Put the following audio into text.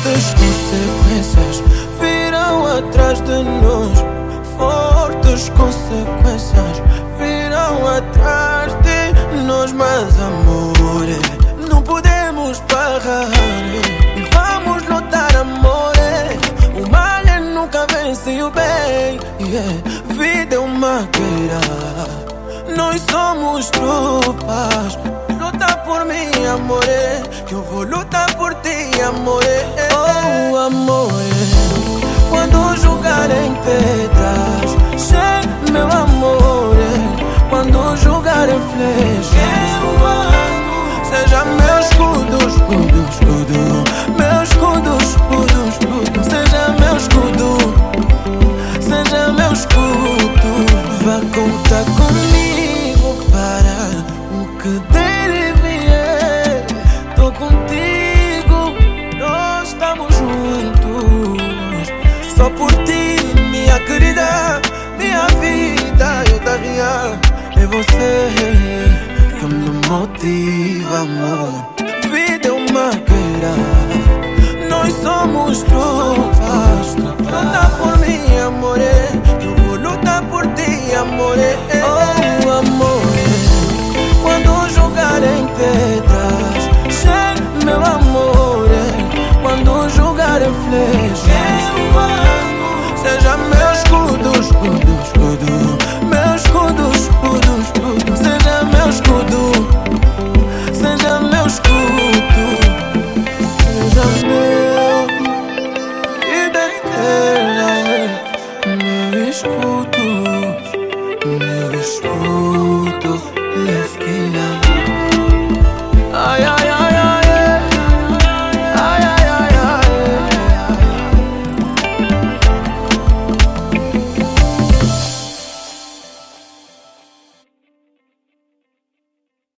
Fortes consequências virão atrás de nós. Fortes consequências virão atrás de nós. Mas amor, não podemos parar e vamos lutar, amor. O mal nunca vence o bem. Vida é uma guerra, nós somos tropas. Luta por mim, amor, eu vou lutar por ti, amor. Oh, amor, quando jogarem pedras, che, meu amor, quando jogarem flechas, seja meu escudo, escudo, escudo, meu escudo, escudo, escudo, seja meu escudo, seja meu escudo. Vá contar comigo para o que der e vier. Tô contigo, nós estamos juntos. Só por ti, minha querida, minha vida eu daria. É você que me motiva, amor. Vida é uma guerra, nós somos tropas. Luta por mim, amor, eu vou lutar por ti, amor. Oh, amor, quando jogarem pedras, che, meu amor, quando jogarem flechas, seja meu escudo, escudo, escudo, meu escudo, escudo, escudo, seja meu escudo, seja meu escudo, seja meu vida eterna, meu escudo, meu escudo, esquina.